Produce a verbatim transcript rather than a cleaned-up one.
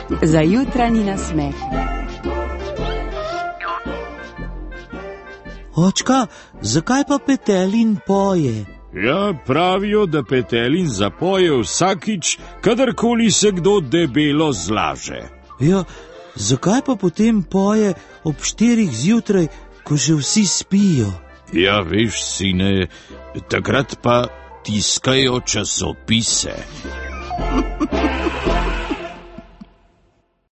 Za jutranji nasmeh. Očka, zakaj pa petelin poje? Ja, pravijo, da petelin zapoje vsakič, kadarkoli se kdo debelo zlaže. Ja, zakaj pa potem poje ob štirih zjutraj, ko že vsi spijo? Ja, veš, sine, takrat pa tiskajo časopise.